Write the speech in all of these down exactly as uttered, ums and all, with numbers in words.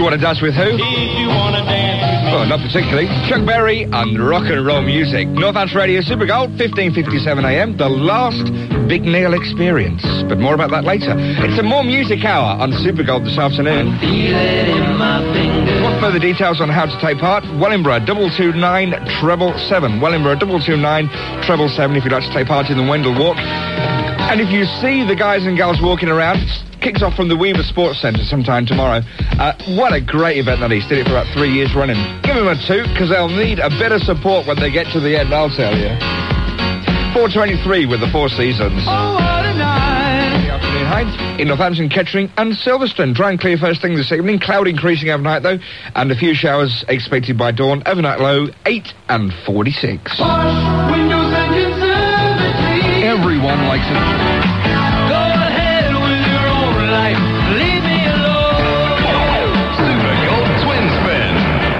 You Want to Dance With Who? If you want to dance with me. Well, not particularly. Chuck Berry and rock and roll music. Northants Radio Super Gold, fifteen fifty-seven a m. The last Big Neil experience. But more about that later. It's a more music hour on Super Gold this afternoon. Feel it in my fingers. Want further details on how to take part? Wellingborough double two nine treble seven. Wellingborough double two nine treble seven if you'd like to take part in the Wendell Walk. And if you see the guys and girls walking around, it kicks off from the Weaver Sports Centre sometime tomorrow. Uh, what a great event that is. Did it for about three years running. Give them a toot, because they'll need a bit of support when they get to the end, I'll tell you. four twenty-three with the Four Seasons. Oh, what a night. In the afternoon heights in Northampton, Kettering and Silverstone. Dry and clear first thing this evening. Cloud increasing overnight, though, and a few showers expected by dawn. Overnight low, eight and forty-six. Wash windows and conservatory. Everyone likes it. Go ahead with your own life. Leave me alone. Super Gold Twin Spin.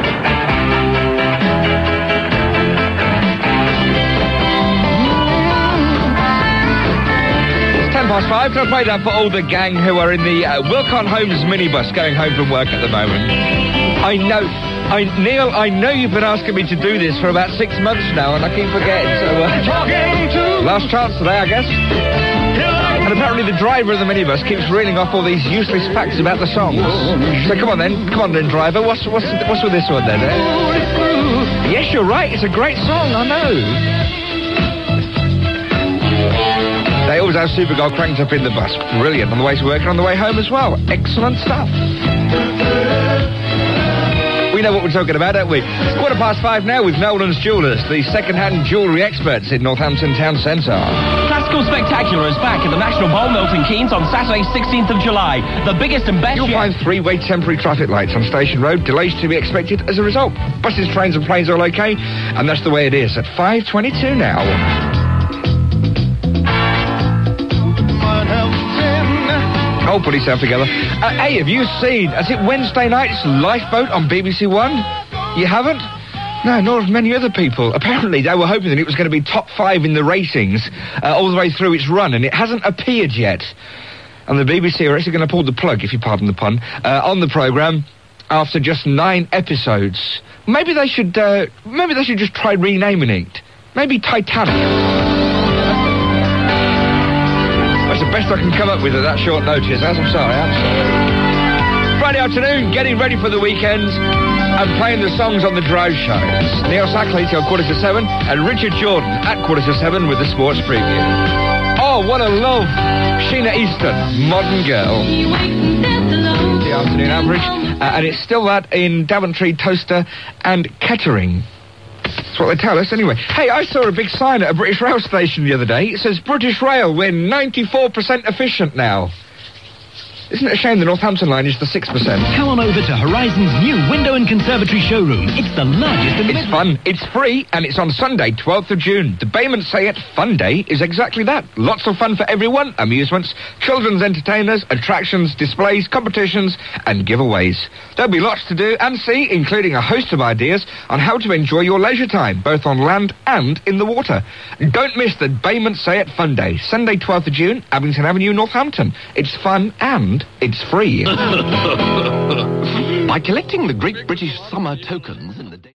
It's ten past five. Can I play that for all the gang who are in the uh, Wilcon Homes minibus going home from work at the moment? I know. I, Neil, I know you've been asking me to do this for about six months now, and I keep forgetting, so... Uh, last chance today, I guess. And apparently the driver of the minibus keeps reeling off all these useless facts about the songs. So come on then, come on then, driver. What's what's what's with this one then? Eh? Yes, you're right. It's a great song. I know. They always have Super Gold cranked up in the bus. Brilliant. On the way to work and on the way home as well. Excellent stuff. We know what we're talking about, don't we? It's quarter past five now with Nolan's Jewellers, the second-hand jewellery experts in Northampton Town Centre. Classical Spectacular is back at the National Bowl, Milton Keynes, on Saturday, sixteenth of July. The biggest and best You'll yet. find three-way temporary traffic lights on Station Road. Delays to be expected as a result. Buses, trains and planes all okay, and that's the way it is at five twenty-two now. Oh, put yourself together. Uh, hey, have you seen, is it Wednesday night's Lifeboat on B B C One? You haven't? No, nor have many other people. Apparently, they were hoping that it was going to be top five in the ratings uh, all the way through its run, and it hasn't appeared yet. And the B B C are actually going to pull the plug, if you pardon the pun, uh, on the programme after just nine episodes. Maybe they should, uh, maybe they should just try renaming it. Maybe Titanic. That's the best I can come up with at that short notice. As I'm sorry, I'm sorry. Friday afternoon, getting ready for the weekend and playing the songs on the drive shows. Neil Sackley till quarter to seven and Richard Jordan at quarter to seven with the sports preview. Oh, what a love. Sheena Easton, Modern Girl. The afternoon average. Uh, and it's still that in Daventry, Toaster and Kettering. That's what they tell us, anyway. Hey, I saw a big sign at a British rail station the other day. It says, British Rail, we're ninety-four percent efficient now. Isn't it a shame the Northampton line is the six percent? Come on over to Horizon's new window and conservatory showroom. It's the largest in the It's fun, it's free, and it's on Sunday, twelfth of June. The Bayment Say It Fun Day is exactly that. Lots of fun for everyone, amusements, children's entertainers, attractions, displays, competitions, and giveaways. There'll be lots to do and see, including a host of ideas on how to enjoy your leisure time, both on land and in the water. Don't miss the Bayment Say It Fun Day, Sunday, twelfth of June, Abington Avenue, Northampton. It's fun and it's free. By collecting the Great British Summer tokens in the day...